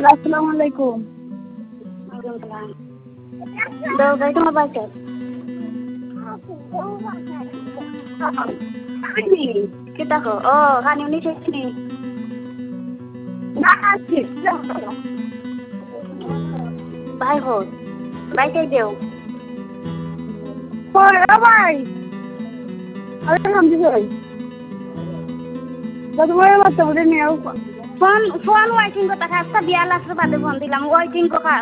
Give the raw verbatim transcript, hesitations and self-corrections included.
আসসালামু আলাইকুম। দাও গাই তোমার বাচ্চা kita ko oh kan ini sini bye ho bye kai deu কই ও ভাই আরে হামদি ভাই দাদু ভাই বাচ্চা বলে নিও phone phone waiting ko taka sa biya la sa ba de phone dilam waiting ko ka